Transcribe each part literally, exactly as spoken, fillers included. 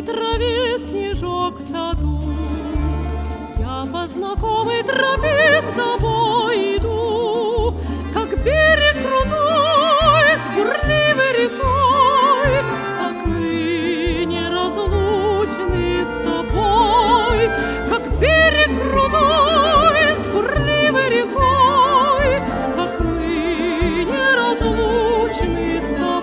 траве снежок в саду. Я по знакомой тропе с тобой иду, как берег крутой с бурливой рекой, как мы неразлучны с тобой, как берег крутой с бурливой рекой, как мы неразлучны с тобой.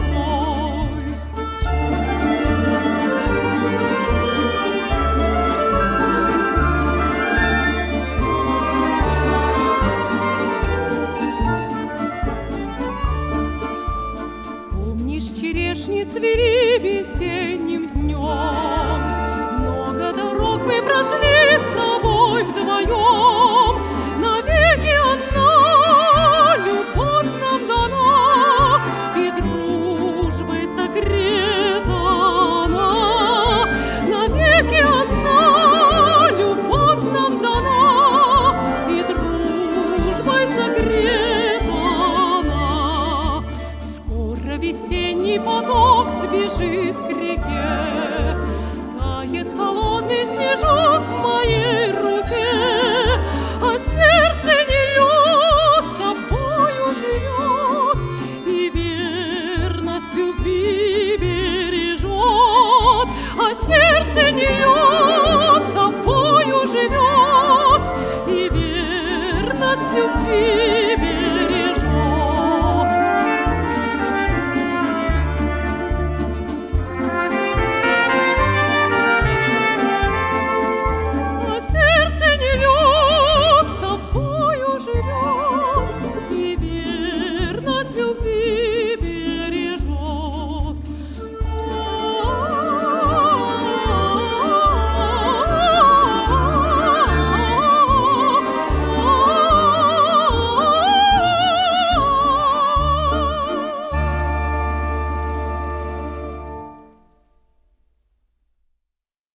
Черешни цвели весенним днем. Много дорог мы прошли с тобой вдвоем. Навеки одна любовь нам дана, и дружбой согрета она. Навеки одна любовь нам дана, и дружбой согрета она. Скоро весенний поток сбежит к реке, тает холодный снежок в моей руке, а сердце не лед тобою живет и верность любви бережет, а сердце не лед.